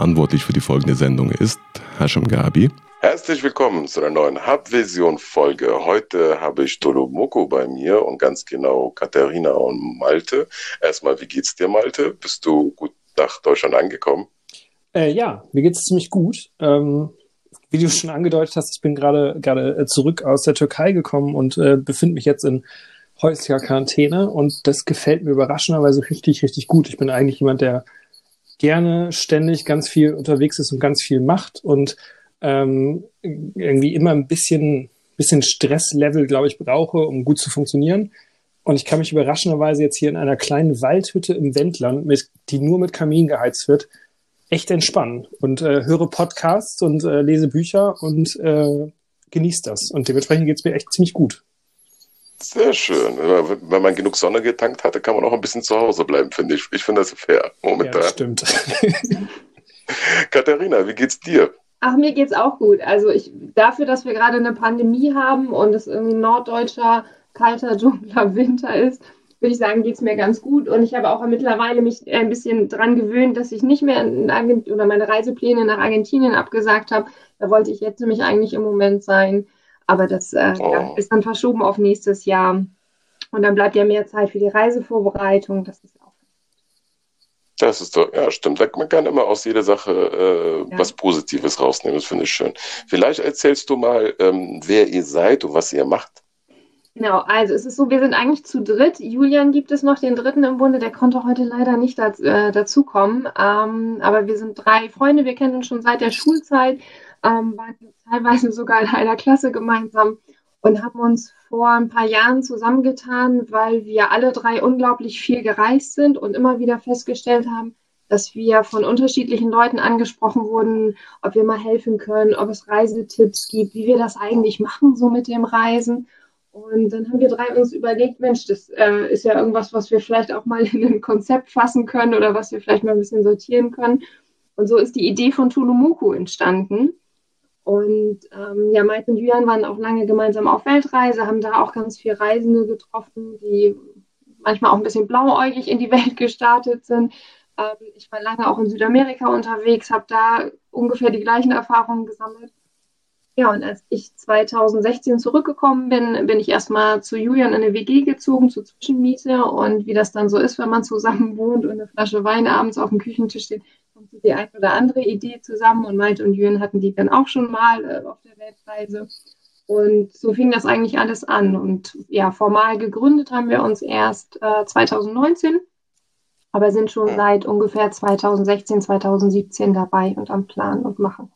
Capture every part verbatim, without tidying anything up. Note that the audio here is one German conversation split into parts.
verantwortlich für die folgende Sendung ist Hashim Gabi. Herzlich willkommen zu einer neuen Hub-Vision-Folge. Heute habe ich Tolomoko bei mir und ganz genau Katharina und Malte. Erstmal, wie geht's dir, Malte? Bist du gut nach Deutschland angekommen? Äh, ja, mir geht's ziemlich gut. Ähm, wie du schon angedeutet hast, ich bin gerade gerade zurück aus der Türkei gekommen und äh, befinde mich jetzt in häuslicher Quarantäne und das gefällt mir überraschenderweise richtig, richtig gut. Ich bin eigentlich jemand, der gerne ständig ganz viel unterwegs ist und ganz viel macht und ähm, irgendwie immer ein bisschen, bisschen Stresslevel, glaube ich, brauche, um gut zu funktionieren. Und ich kann mich überraschenderweise jetzt hier in einer kleinen Waldhütte im Wendland, mit, die nur mit Kamin geheizt wird, echt entspannen und äh, höre Podcasts und äh, lese Bücher und äh, genieße das. Und dementsprechend geht es mir echt ziemlich gut. Sehr schön. Wenn man genug Sonne getankt hatte, kann man auch ein bisschen zu Hause bleiben, finde ich. Ich finde das fair momentan. Ja, das stimmt. Katharina, wie geht's dir? Ach, mir geht's auch gut. Also ich dafür, dass wir gerade eine Pandemie haben und es irgendwie norddeutscher, kalter, dunkler Winter ist, würde ich sagen, geht's mir ganz gut. Und ich habe auch mittlerweile mich ein bisschen dran gewöhnt, dass ich nicht mehr in Argent- oder meine Reisepläne nach Argentinien abgesagt habe. Da wollte ich jetzt nämlich eigentlich im Moment sein. Aber das äh, Oh. ja, ist dann verschoben auf nächstes Jahr. Und dann bleibt ja mehr Zeit für die Reisevorbereitung. Das ist auch. Das ist doch, ja, stimmt. Man kann immer aus jeder Sache äh, Ja. was Positives rausnehmen. Das finde ich schön. Vielleicht erzählst du mal, ähm, wer ihr seid und was ihr macht. Genau, also es ist so, wir sind eigentlich zu dritt. Julian gibt es noch, den dritten im Bunde, der konnte heute leider nicht daz- äh, dazukommen. Ähm, aber wir sind drei Freunde, wir kennen uns schon seit der Schulzeit, ähm, waren teilweise sogar in einer Klasse gemeinsam und haben uns vor ein paar Jahren zusammengetan, weil wir alle drei unglaublich viel gereist sind und immer wieder festgestellt haben, dass wir von unterschiedlichen Leuten angesprochen wurden, ob wir mal helfen können, ob es Reisetipps gibt, wie wir das eigentlich machen, so mit dem Reisen. Und dann haben wir drei uns überlegt, Mensch, das äh, ist ja irgendwas, was wir vielleicht auch mal in ein Konzept fassen können oder was wir vielleicht mal ein bisschen sortieren können. Und so ist die Idee von Tolomoko entstanden. Und ähm, ja, Malte und Julian waren auch lange gemeinsam auf Weltreise, haben da auch ganz viele Reisende getroffen, die manchmal auch ein bisschen blauäugig in die Welt gestartet sind. Ähm, ich war lange auch in Südamerika unterwegs, habe da ungefähr die gleichen Erfahrungen gesammelt. Ja, und als ich zwanzig sechzehn zurückgekommen bin, bin ich erstmal zu Julian in eine W G gezogen, zur Zwischenmiete. Und wie das dann so ist, wenn man zusammen wohnt und eine Flasche Wein abends auf dem Küchentisch steht, kommt die ein oder andere Idee zusammen. Und Malte und Julian hatten die dann auch schon mal äh, auf der Weltreise. Und so fing das eigentlich alles an. Und ja, formal gegründet haben wir uns erst äh, zwanzig neunzehn, aber sind schon seit ungefähr zwanzig sechzehn, zwanzig siebzehn dabei und am Plan und machen.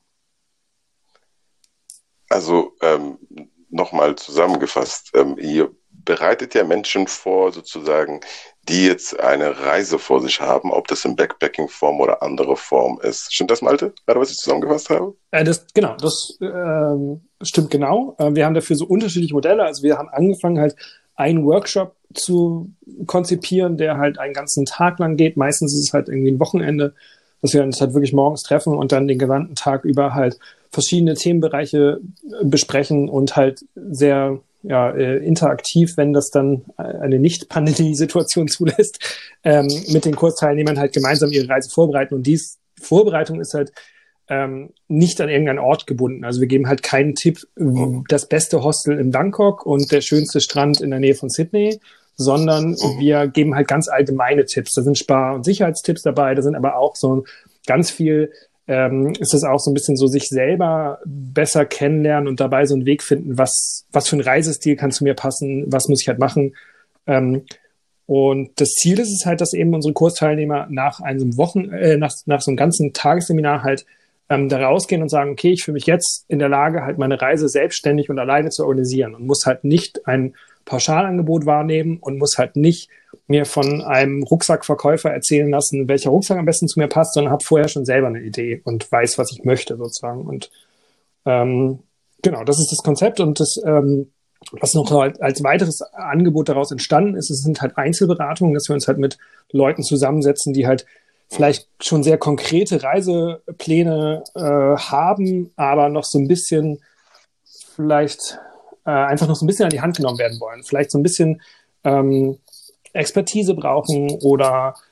Also ähm, nochmal zusammengefasst, ähm, ihr bereitet ja Menschen vor, sozusagen, die jetzt eine Reise vor sich haben, ob das in Backpacking-Form oder andere Form ist. Stimmt das, Malte? Gerade, was ich zusammengefasst habe? Äh, das, genau, das ähm, stimmt genau. Äh, wir haben dafür so unterschiedliche Modelle. Also wir haben angefangen, halt einen Workshop zu konzipieren, der halt einen ganzen Tag lang geht. Meistens ist es halt irgendwie ein Wochenende, dass wir uns halt wirklich morgens treffen und dann den gesamten Tag über halt verschiedene Themenbereiche besprechen und halt sehr ja, äh, interaktiv, wenn das dann eine Nicht-Pandemie-Situation zulässt, ähm, mit den Kursteilnehmern halt gemeinsam ihre Reise vorbereiten. Und dies Vorbereitung ist halt ähm, nicht an irgendeinen Ort gebunden. Also wir geben halt keinen Tipp, das beste Hostel in Bangkok und der schönste Strand in der Nähe von Sydney, sondern wir geben halt ganz allgemeine Tipps. Da sind Spar- und Sicherheitstipps dabei, da sind aber auch so ganz viel Ähm, ist es auch so ein bisschen so, sich selber besser kennenlernen und dabei so einen Weg finden, was, was für ein Reisestil kann zu mir passen, was muss ich halt machen. Ähm, und das Ziel ist es halt, dass eben unsere Kursteilnehmer nach einem Wochen, äh, nach, nach so einem ganzen Tagesseminar halt ähm, da rausgehen und sagen, okay, ich fühle mich jetzt in der Lage, halt meine Reise selbstständig und alleine zu organisieren und muss halt nicht ein Pauschalangebot wahrnehmen und muss halt nicht mir von einem Rucksackverkäufer erzählen lassen, welcher Rucksack am besten zu mir passt, sondern habe vorher schon selber eine Idee und weiß, was ich möchte sozusagen. Und ähm, genau, das ist das Konzept. Und das, ähm, was noch als weiteres Angebot daraus entstanden ist, es sind halt Einzelberatungen, dass wir uns halt mit Leuten zusammensetzen, die halt vielleicht schon sehr konkrete Reisepläne äh, haben, aber noch so ein bisschen vielleicht äh, einfach noch so ein bisschen an die Hand genommen werden wollen. Vielleicht so ein bisschen ähm, Expertise brauchen oder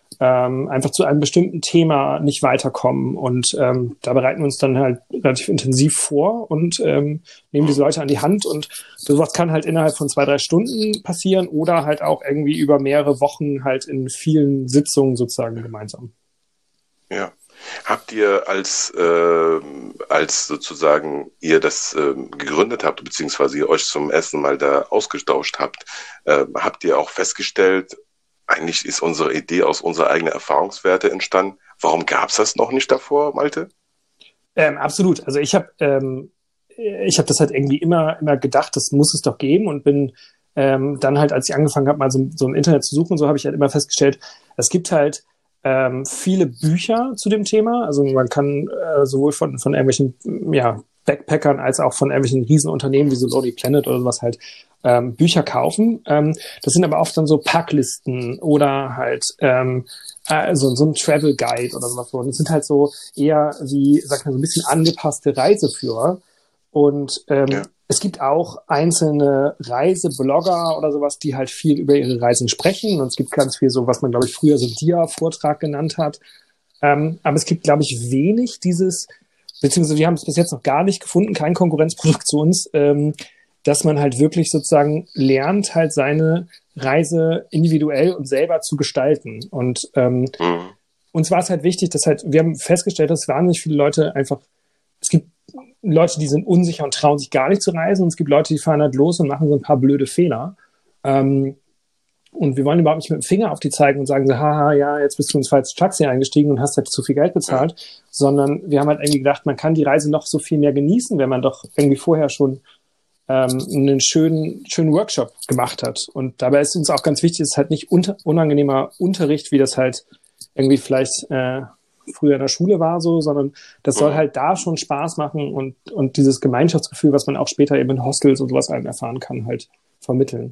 ähm, einfach zu einem bestimmten Thema nicht weiterkommen. Und ähm, da bereiten wir uns dann halt relativ intensiv vor und ähm, nehmen diese Leute an die Hand. Und sowas kann halt innerhalb von zwei, drei Stunden passieren oder halt auch irgendwie über mehrere Wochen halt in vielen Sitzungen sozusagen gemeinsam. Ja. Habt ihr als, äh, als sozusagen ihr das äh, gegründet habt, beziehungsweise ihr euch zum ersten Mal da ausgetauscht habt, äh, habt ihr auch festgestellt, eigentlich ist unsere Idee aus unserer eigenen Erfahrungswerte entstanden. Warum gab es das noch nicht davor, Malte? Ähm, absolut. Also ich habe ähm, ich habe das halt irgendwie immer immer gedacht, das muss es doch geben und bin ähm, dann halt, als ich angefangen habe, mal so, so im Internet zu suchen, so habe ich halt immer festgestellt, es gibt halt ähm, viele Bücher zu dem Thema. Also man kann äh, sowohl von von irgendwelchen ja, Backpackern als auch von irgendwelchen Riesenunternehmen wie so Lonely Planet oder sowas halt ähm, Bücher kaufen. Ähm, das sind aber oft dann so Packlisten oder halt ähm, also so ein Travel Guide oder sowas. Und das sind halt so eher wie, sag ich mal, so ein bisschen angepasste Reiseführer. Und ähm, ja. Es gibt auch einzelne Reiseblogger oder sowas, die halt viel über ihre Reisen sprechen. Und es gibt ganz viel so, was man, glaube ich, früher so Dia-Vortrag genannt hat. Ähm, aber es gibt, glaube ich, wenig dieses, beziehungsweise wir haben es bis jetzt noch gar nicht gefunden, kein Konkurrenzproduktions, ähm, dass man halt wirklich sozusagen lernt, halt seine Reise individuell und selber zu gestalten. Und ähm, mhm. uns war es halt wichtig, dass halt, wir haben festgestellt, dass wahnsinnig viele Leute einfach, es gibt Leute, die sind unsicher und trauen sich gar nicht zu reisen, und es gibt Leute, die fahren halt los und machen so ein paar blöde Fehler. Ähm, und wir wollen überhaupt nicht mit dem Finger auf die zeigen und sagen so, haha, ja, jetzt bist du ins falsche Taxi eingestiegen und hast halt zu viel Geld bezahlt, ja. Sondern wir haben halt irgendwie gedacht, man kann die Reise noch so viel mehr genießen, wenn man doch irgendwie vorher schon ähm, einen schönen, schönen Workshop gemacht hat. Und dabei ist uns auch ganz wichtig, es ist halt nicht unter, unangenehmer Unterricht, wie das halt irgendwie vielleicht äh, früher in der Schule war, so, sondern das soll halt da schon Spaß machen und, und dieses Gemeinschaftsgefühl, was man auch später eben in Hostels und sowas einem erfahren kann, halt vermitteln.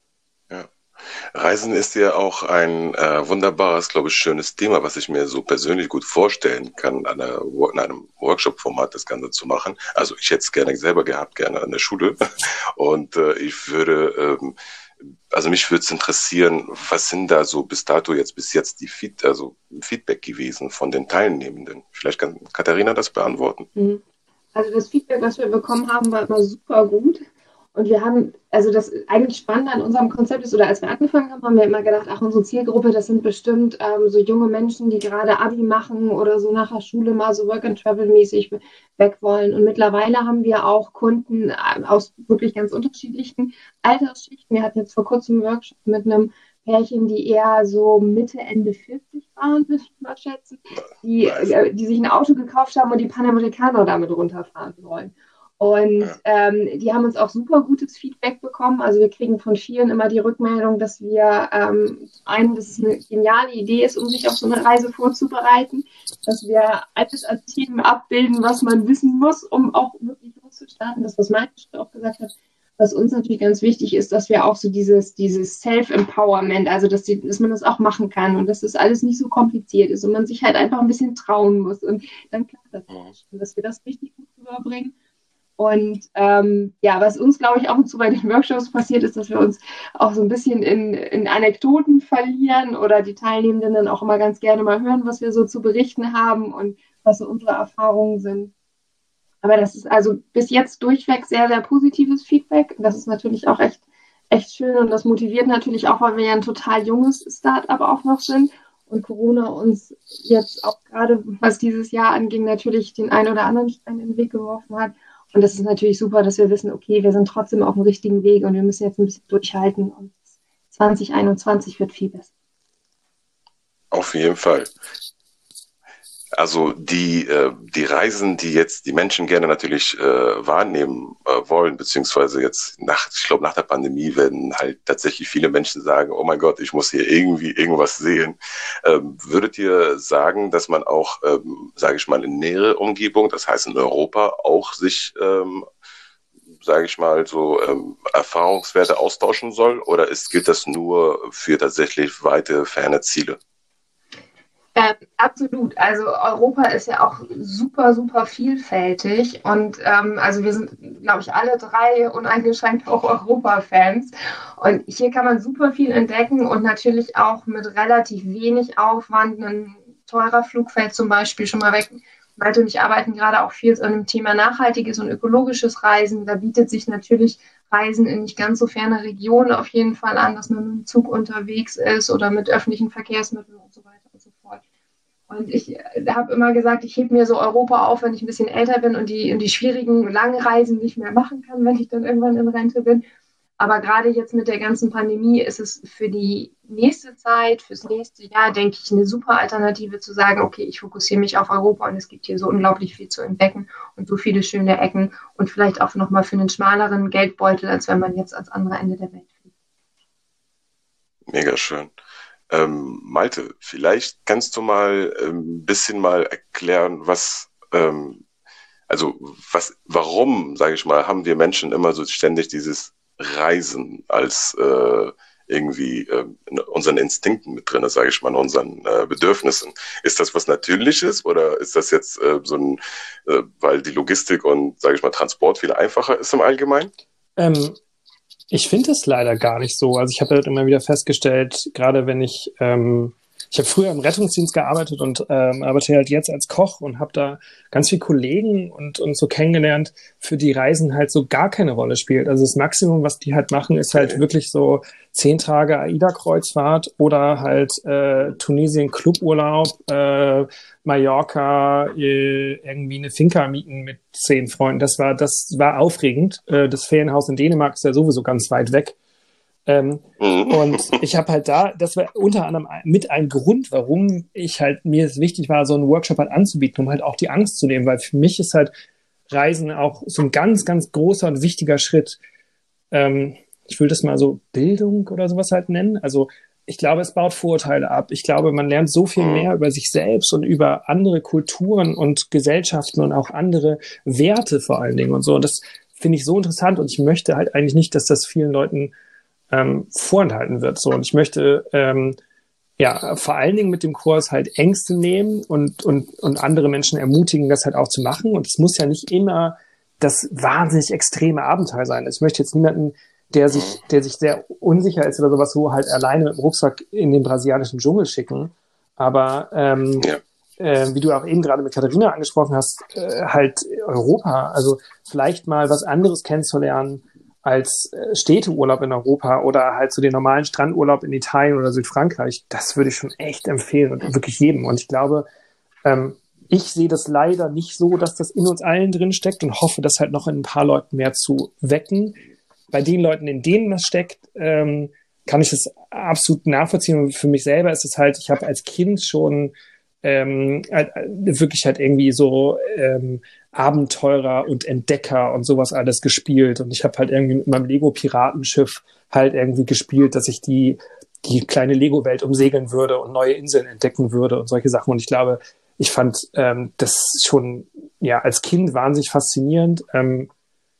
Ja. Reisen ist ja auch ein äh, wunderbares, glaube ich, schönes Thema, was ich mir so persönlich gut vorstellen kann, an einer, in einem Workshop-Format das Ganze zu machen. Also ich hätte es gerne selber gehabt, gerne an der Schule. Und äh, ich würde, ähm, also mich würde es interessieren, was sind da so bis dato jetzt, bis jetzt die Feed, also Feedback gewesen von den Teilnehmenden? Vielleicht kann Katharina das beantworten. Also das Feedback, was wir bekommen haben, war immer super gut. Und wir haben, also das eigentlich Spannende an unserem Konzept ist, oder als wir angefangen haben, haben wir immer gedacht, ach, unsere Zielgruppe, das sind bestimmt ähm, so junge Menschen, die gerade Abi machen oder so nach der Schule mal so Work-and-Travel-mäßig weg wollen. Und mittlerweile haben wir auch Kunden aus wirklich ganz unterschiedlichen Altersschichten. Wir hatten jetzt vor kurzem einen Workshop mit einem Pärchen, die eher so Mitte, Ende vierzig waren, würde ich mal schätzen, die, äh, die sich ein Auto gekauft haben und die Panamerikaner damit runterfahren wollen. Und ähm, die haben uns auch super gutes Feedback bekommen. Also wir kriegen von vielen immer die Rückmeldung, dass wir ähm, zum einen, dass es eine geniale Idee ist, um sich auf so eine Reise vorzubereiten, dass wir alles als Team abbilden, was man wissen muss, um auch wirklich loszustarten. Das, was Malte auch gesagt hat, was uns natürlich ganz wichtig ist, dass wir auch so dieses, dieses Self-Empowerment, also dass, die, dass man das auch machen kann und dass das alles nicht so kompliziert ist und man sich halt einfach ein bisschen trauen muss. Und dann klappt das auch schon, dass wir das richtig gut rüberbringen. Und ähm, ja, was uns, glaube ich, auch zu bei den Workshops passiert ist, dass wir uns auch so ein bisschen in, in Anekdoten verlieren oder die Teilnehmenden dann auch immer ganz gerne mal hören, was wir so zu berichten haben und was so unsere Erfahrungen sind. Aber das ist also bis jetzt durchweg sehr, sehr positives Feedback. Das ist natürlich auch echt, echt schön und das motiviert natürlich auch, weil wir ja ein total junges Start-up auch noch sind und Corona uns jetzt auch gerade, was dieses Jahr anging, natürlich den einen oder anderen Stein in den Weg geworfen hat. Und das ist natürlich super, dass wir wissen, okay, wir sind trotzdem auf dem richtigen Weg und wir müssen jetzt ein bisschen durchhalten und zwanzig einundzwanzig wird viel besser. Auf jeden Fall. Also die, äh, die Reisen, die jetzt die Menschen gerne natürlich äh, wahrnehmen äh, wollen, beziehungsweise jetzt nach, ich glaube nach der Pandemie werden halt tatsächlich viele Menschen sagen, oh mein Gott, ich muss hier irgendwie irgendwas sehen. Ähm, würdet ihr sagen, dass man auch, ähm, sage ich mal, in nähere Umgebung, das heißt in Europa, auch sich, ähm, sage ich mal, so ähm, Erfahrungswerte austauschen soll? Oder ist, gilt das nur für tatsächlich weite, ferne Ziele? Ähm, absolut. Also Europa ist ja auch super, super vielfältig und ähm, also wir sind, glaube ich, alle drei uneingeschränkt auch Europa-Fans und hier kann man super viel entdecken und natürlich auch mit relativ wenig Aufwand. Ein teurer Flug fällt zum Beispiel schon mal weg. Malte und ich arbeiten gerade auch viel an dem Thema nachhaltiges und ökologisches Reisen. Da bietet sich natürlich Reisen in nicht ganz so ferne Regionen auf jeden Fall an, dass man mit dem Zug unterwegs ist oder mit öffentlichen Verkehrsmitteln und so weiter und so fort. Und ich habe immer gesagt, ich hebe mir so Europa auf, wenn ich ein bisschen älter bin und die, und die schwierigen langen Reisen nicht mehr machen kann, wenn ich dann irgendwann in Rente bin. Aber gerade jetzt mit der ganzen Pandemie ist es für die nächste Zeit, fürs nächste Jahr, denke ich, eine super Alternative zu sagen, okay, ich fokussiere mich auf Europa und es gibt hier so unglaublich viel zu entdecken und so viele schöne Ecken und vielleicht auch nochmal für einen schmaleren Geldbeutel, als wenn man jetzt ans andere Ende der Welt fliegt. Mega schön. Ähm, Malte, vielleicht kannst du mal ein ähm, bisschen mal erklären, was, ähm, also was, warum, sage ich mal, haben wir Menschen immer so ständig dieses Reisen als äh, irgendwie äh, in unseren Instinkten mit drin, sage ich mal, in unseren äh, Bedürfnissen. Ist das was Natürliches oder ist das jetzt äh, so ein, äh, weil die Logistik und, sage ich mal, Transport viel einfacher ist im Allgemeinen? Ähm, ich finde es leider gar nicht so. Also ich habe halt immer wieder festgestellt, gerade wenn ich, ähm, ich habe früher im Rettungsdienst gearbeitet und ähm, arbeite halt jetzt als Koch und habe da ganz viele Kollegen und, und so kennengelernt, für die Reisen halt so gar keine Rolle spielt. Also das Maximum, was die halt machen, ist halt wirklich so zehn Tage AIDA-Kreuzfahrt oder halt äh, Tunesien Cluburlaub, äh, Mallorca, äh, irgendwie eine Finca mieten mit zehn Freunden. Das war, das war aufregend. Äh, das Ferienhaus in Dänemark ist ja sowieso ganz weit weg. Ähm, und ich habe halt da, das war unter anderem mit ein Grund, warum ich halt, mir es wichtig war, so einen Workshop halt anzubieten, um halt auch die Angst zu nehmen, weil für mich ist halt Reisen auch so ein ganz, ganz großer und wichtiger Schritt. Ähm, ich will das mal so Bildung oder sowas halt nennen. Also ich glaube, es baut Vorurteile ab. Ich glaube, man lernt so viel mehr über sich selbst und über andere Kulturen und Gesellschaften und auch andere Werte vor allen Dingen und so. Und das finde ich so interessant und ich möchte halt eigentlich nicht, dass das vielen Leuten ähm, vorenthalten wird. So, und ich möchte ähm, ja vor allen Dingen mit dem Kurs halt Ängste nehmen und und und andere Menschen ermutigen, das halt auch zu machen. Und es muss ja nicht immer das wahnsinnig extreme Abenteuer sein. Ich möchte jetzt niemanden, der sich der sich sehr unsicher ist oder sowas, so halt alleine mit dem Rucksack in den brasilianischen Dschungel schicken. Aber ähm, ja. äh, wie du auch eben gerade mit Katharina angesprochen hast, äh, halt Europa, also vielleicht mal was anderes kennenzulernen als Städteurlaub in Europa oder halt so den normalen Strandurlaub in Italien oder Südfrankreich, das würde ich schon echt empfehlen und wirklich jedem. Und ich glaube, ähm, ich sehe das leider nicht so, dass das in uns allen drin steckt und hoffe, das halt noch in ein paar Leuten mehr zu wecken. Bei den Leuten, in denen das steckt, ähm, kann ich das absolut nachvollziehen. Und für mich selber ist es halt, ich habe als Kind schon ähm, halt, wirklich halt irgendwie so ähm, Abenteurer und Entdecker und sowas alles gespielt. Und ich habe halt irgendwie mit meinem Lego-Piratenschiff halt irgendwie gespielt, dass ich die die kleine Lego-Welt umsegeln würde und neue Inseln entdecken würde und solche Sachen. Und ich glaube, ich fand ähm, das schon ja als Kind wahnsinnig faszinierend. Ähm,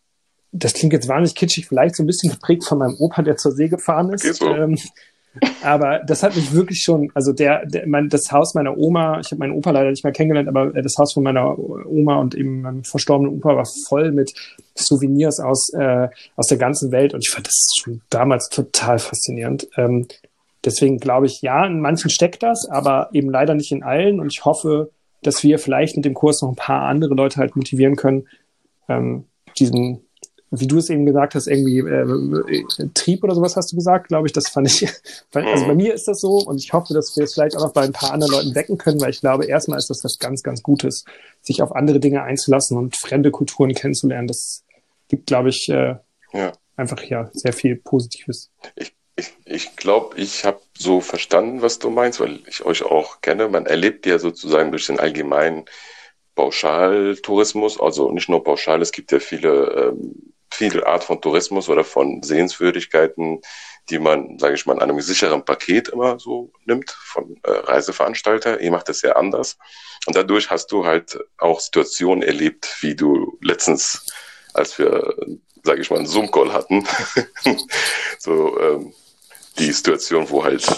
das klingt jetzt wahnsinnig kitschig, vielleicht so ein bisschen geprägt von meinem Opa, der zur See gefahren ist. So. Ähm, aber das hat mich wirklich schon, also der, der mein, das Haus meiner Oma, ich habe meinen Opa leider nicht mehr kennengelernt, aber das Haus von meiner Oma und eben meinem verstorbenen Opa war voll mit Souvenirs aus äh, aus der ganzen Welt und ich fand das schon damals total faszinierend. Ähm, deswegen glaube ich, ja, in manchen steckt das, aber eben leider nicht in allen und ich hoffe, dass wir vielleicht mit dem Kurs noch ein paar andere Leute halt motivieren können, ähm, diesen, wie du es eben gesagt hast, irgendwie äh, Trieb oder sowas hast du gesagt, glaube ich, das fand ich, also bei mir ist das so und ich hoffe, dass wir es vielleicht auch noch bei ein paar anderen Leuten wecken können, weil ich glaube, erstmal ist das was ganz, ganz Gutes, sich auf andere Dinge einzulassen und fremde Kulturen kennenzulernen. Das gibt, glaube ich, äh, ja. einfach ja sehr viel Positives. Ich Ich, ich glaube, ich habe so verstanden, was du meinst, weil ich euch auch kenne. Man erlebt ja sozusagen durch den allgemeinen Pauschaltourismus, also nicht nur pauschal, es gibt ja viele, ähm, viele Art von Tourismus oder von Sehenswürdigkeiten, die man, sage ich mal, in einem sicheren Paket immer so nimmt von äh, Reiseveranstalter. Ihr macht das ja anders. Und dadurch hast du halt auch Situationen erlebt, wie du letztens, als wir, sage ich mal, einen Zoom-Call hatten, so ähm, die Situation, wo halt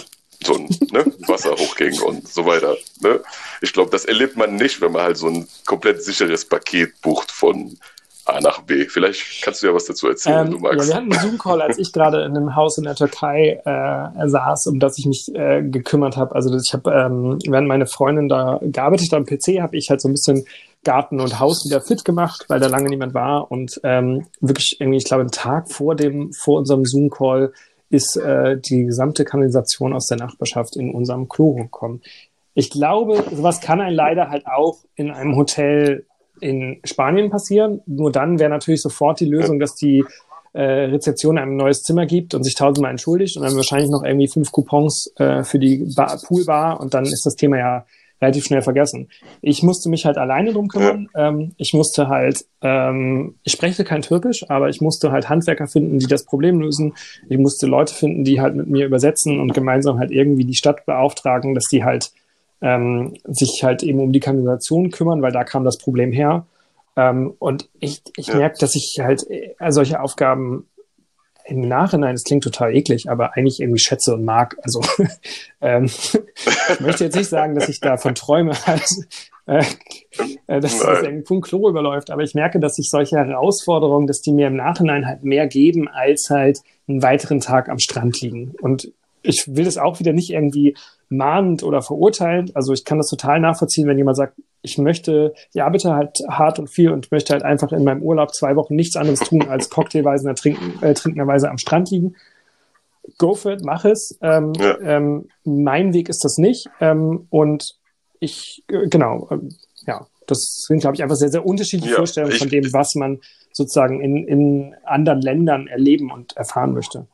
so ein ne, Wasser hochging und so weiter. Ne? Ich glaube, das erlebt man nicht, wenn man halt so ein komplett sicheres Paket bucht von A nach B. Vielleicht kannst du ja was dazu erzählen, ähm, wenn du magst. Ja, wir hatten einen Zoom-Call, als ich gerade in einem Haus in der Türkei äh, saß, um das ich mich äh, gekümmert habe. Also ich habe, ähm, während meine Freundin da gearbeitet hat am P C, habe ich halt so ein bisschen Garten und Haus wieder fit gemacht, weil da lange niemand war. Und ähm, wirklich irgendwie, ich glaube, einen Tag vor dem, vor unserem Zoom-Call ist äh, die gesamte Kanalisation aus der Nachbarschaft in unserem Klo gekommen. Ich glaube, sowas kann einen leider halt auch in einem Hotel in Spanien passieren. Nur dann wäre natürlich sofort die Lösung, dass die äh, Rezeption einem ein neues Zimmer gibt und sich tausendmal entschuldigt und dann wahrscheinlich noch irgendwie fünf Coupons äh, für die Bar, Poolbar und dann ist das Thema ja relativ schnell vergessen. Ich musste mich halt alleine drum kümmern. Ja. Ähm, ich musste halt, ähm, ich spreche kein Türkisch, aber ich musste halt Handwerker finden, die das Problem lösen. Ich musste Leute finden, die halt mit mir übersetzen und gemeinsam halt irgendwie die Stadt beauftragen, dass die halt ähm, sich halt eben um die Kanalisation kümmern, weil da kam das Problem her. Ähm, und ich, ich ja. merke, dass ich halt äh, solche Aufgaben im Nachhinein, das klingt total eklig, aber eigentlich irgendwie schätze und mag. Also ähm, ich möchte jetzt nicht sagen, dass ich davon träume, halt, äh, dass das irgendwo ein Klo überläuft, aber ich merke, dass ich solche Herausforderungen, dass die mir im Nachhinein halt mehr geben, als halt einen weiteren Tag am Strand liegen. Und ich will das auch wieder nicht irgendwie mahnend oder verurteilend. Also ich kann das total nachvollziehen, wenn jemand sagt, ich möchte, ich arbeite halt hart und viel und möchte halt einfach in meinem Urlaub zwei Wochen nichts anderes tun, als cocktailweise trinken, äh, trinkenderweise am Strand liegen. Go for it, mach es. Ähm, ja. ähm, mein Weg ist das nicht. Ähm, und ich, äh, genau, äh, ja, das sind, glaube ich, einfach sehr, sehr unterschiedliche ja, Vorstellungen ich, von dem, was man sozusagen in, in anderen Ländern erleben und erfahren möchte.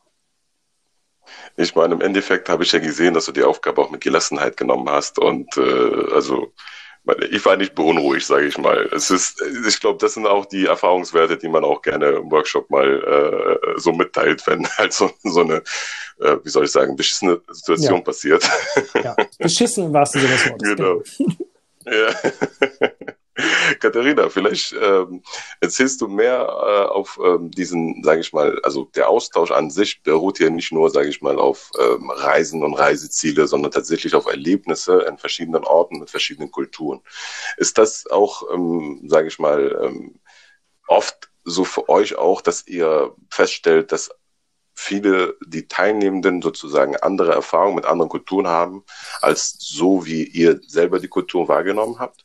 Ich meine, im Endeffekt habe ich ja gesehen, dass du die Aufgabe auch mit Gelassenheit genommen hast und äh, also ich war nicht beunruhigt, sage ich mal. Es ist, ich glaube, das sind auch die Erfahrungswerte, die man auch gerne im Workshop mal äh, so mitteilt, wenn halt so, so eine, äh, wie soll ich sagen, beschissene Situation ja. passiert. Ja, beschissen im wahrsten Sinne des Wortes. Genau. Ja. Katharina, vielleicht ähm, erzählst du mehr äh, auf ähm, diesen, sage ich mal, also der Austausch an sich beruht ja nicht nur, sage ich mal, auf ähm, Reisen und Reiseziele, sondern tatsächlich auf Erlebnisse in verschiedenen Orten mit verschiedenen Kulturen. Ist das auch, ähm, sage ich mal, ähm, oft so für euch auch, dass ihr feststellt, dass viele, die Teilnehmenden sozusagen andere Erfahrungen mit anderen Kulturen haben, als so, wie ihr selber die Kultur wahrgenommen habt?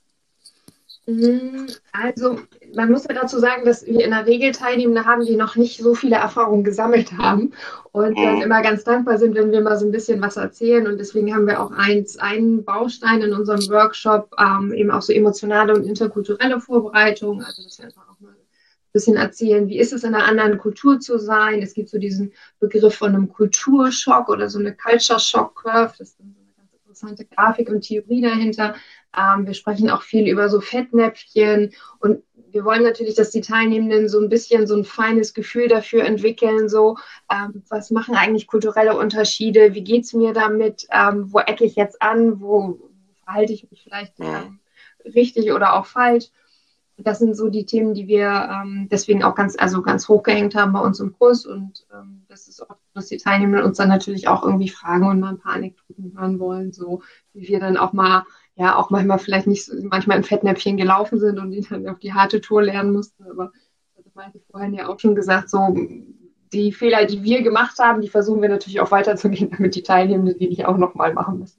Also, man muss ja dazu sagen, dass wir in der Regel Teilnehmende haben, die noch nicht so viele Erfahrungen gesammelt haben und dann immer ganz dankbar sind, wenn wir mal so ein bisschen was erzählen. Und deswegen haben wir auch eins, einen Baustein in unserem Workshop, ähm, eben auch so emotionale und interkulturelle Vorbereitung. Also, dass wir einfach auch mal ein bisschen erzählen, wie ist es in einer anderen Kultur zu sein. Es gibt so diesen Begriff von einem Kulturschock oder so eine Culture Shock Curve. Das ist dann so eine ganz interessante Grafik und Theorie dahinter. Ähm, wir sprechen auch viel über so Fettnäpfchen und wir wollen natürlich, dass die Teilnehmenden so ein bisschen so ein feines Gefühl dafür entwickeln, so ähm, was machen eigentlich kulturelle Unterschiede, wie geht's mir damit, ähm, wo ecke ich jetzt an, wo verhalte ich mich vielleicht ähm, richtig oder auch falsch. Das sind so die Themen, die wir ähm, deswegen auch ganz, also ganz hochgehängt haben bei uns im Kurs und ähm, das ist auch, dass die Teilnehmenden uns dann natürlich auch irgendwie fragen und mal ein paar Anekdoten hören wollen, so wie wir dann auch mal ja auch manchmal vielleicht nicht, manchmal in Fettnäpfchen gelaufen sind und die dann auf die harte Tour lernen mussten, aber das meinte ich vorhin ja auch schon gesagt, so die Fehler, die wir gemacht haben, die versuchen wir natürlich auch weiterzugehen, damit die Teilnehmenden die nicht auch nochmal machen müssen.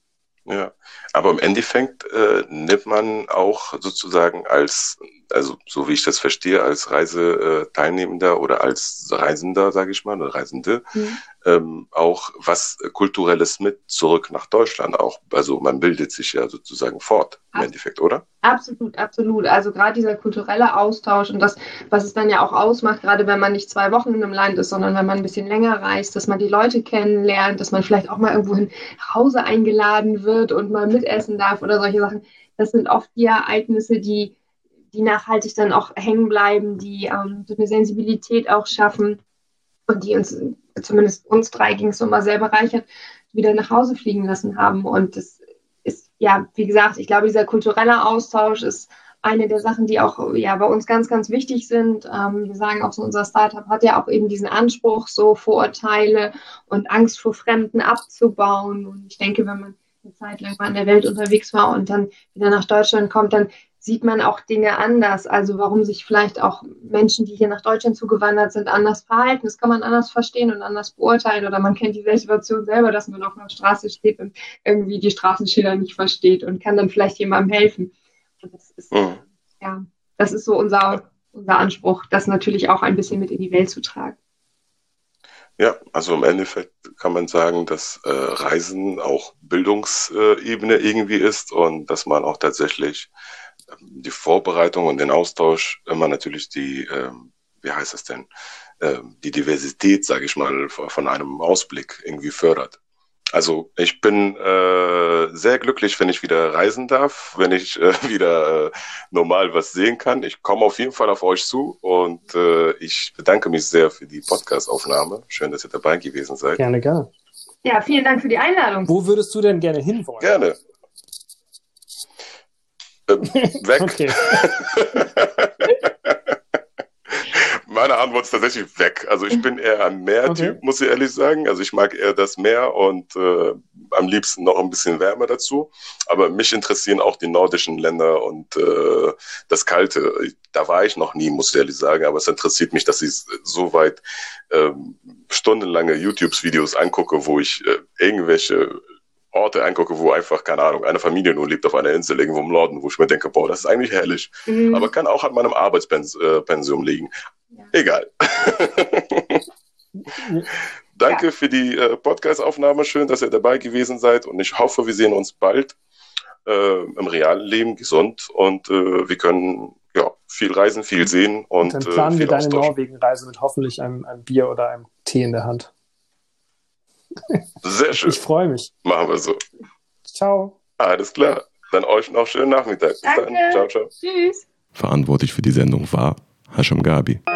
Ja, aber im Endeffekt äh, nimmt man auch sozusagen als, also so wie ich das verstehe, als Reiseteilnehmender oder als Reisender, sage ich mal, oder Reisende, mhm. ähm, auch was Kulturelles mit zurück nach Deutschland auch. Also man bildet sich ja sozusagen fort im Ab- Endeffekt, oder? Absolut, absolut. Also gerade dieser kulturelle Austausch und das, was es dann ja auch ausmacht, gerade wenn man nicht zwei Wochen in einem Land ist, sondern wenn man ein bisschen länger reist, dass man die Leute kennenlernt, dass man vielleicht auch mal irgendwohin nach Hause eingeladen wird und mal mitessen darf oder solche Sachen. Das sind oft die Ereignisse, die, die nachhaltig dann auch hängen bleiben, die ähm, so eine Sensibilität auch schaffen und die uns, zumindest uns drei ging es so mal sehr bereichert, wieder nach Hause fliegen lassen haben. Und das ist, ja, wie gesagt, ich glaube, dieser kulturelle Austausch ist eine der Sachen, die auch ja bei uns ganz, ganz wichtig sind. Ähm, wir sagen auch so, unser Startup hat ja auch eben diesen Anspruch, so Vorurteile und Angst vor Fremden abzubauen. Und ich denke, wenn man eine Zeit lang mal in der Welt unterwegs war und dann wieder nach Deutschland kommt, dann sieht man auch Dinge anders. Also warum sich vielleicht auch Menschen, die hier nach Deutschland zugewandert sind, anders verhalten. Das kann man anders verstehen und anders beurteilen. Oder man kennt die Situation selber, dass man auf einer Straße steht und irgendwie die Straßenschilder nicht versteht und kann dann vielleicht jemandem helfen. Und das ist, mhm. ja, das ist so unser, unser Anspruch, das natürlich auch ein bisschen mit in die Welt zu tragen. Ja, also im Endeffekt kann man sagen, dass äh, Reisen auch Bildungsebene irgendwie ist und dass man auch tatsächlich ähm, die Vorbereitung und den Austausch immer natürlich die, ähm, wie heißt es denn, ähm, die Diversität, sage ich mal, von einem Ausblick irgendwie fördert. Also ich bin äh, sehr glücklich, wenn ich wieder reisen darf, wenn ich äh, wieder äh, normal was sehen kann. Ich komme auf jeden Fall auf euch zu und äh, ich bedanke mich sehr für die Podcast-Aufnahme. Schön, dass ihr dabei gewesen seid. Gerne, gerne. Ja, vielen Dank für die Einladung. Wo würdest du denn gerne hinwollen? Gerne. Äh, weg. Okay. Meine Antwort ist tatsächlich weg. Also ich bin eher ein Meertyp, okay. muss ich ehrlich sagen. Also ich mag eher das Meer und äh, am liebsten noch ein bisschen Wärme dazu. Aber mich interessieren auch die nordischen Länder und äh, das Kalte. Da war ich noch nie, muss ich ehrlich sagen. Aber es interessiert mich, dass ich so weit äh, stundenlange YouTube-Videos angucke, wo ich äh, irgendwelche Orte angucke, wo einfach, keine Ahnung, eine Familie nur lebt auf einer Insel irgendwo im Norden, wo ich mir denke, boah, das ist eigentlich herrlich. Mhm. Aber kann auch an meinem Arbeitspensum liegen. Ja. Egal. Danke ja. für die äh, Podcast-Aufnahme. Schön, dass ihr dabei gewesen seid. Und ich hoffe, wir sehen uns bald äh, im realen Leben gesund. Und äh, wir können ja viel reisen, viel sehen. Und, und dann planen äh, wir deine Norwegen-Reise mit hoffentlich einem, einem Bier oder einem Tee in der Hand. Sehr schön. Ich freue mich. Machen wir so. Ciao. Alles klar. Dann euch noch schönen Nachmittag. Bis Danke. dann. Ciao, ciao. Tschüss. Verantwortlich für die Sendung war Hasham Gabi.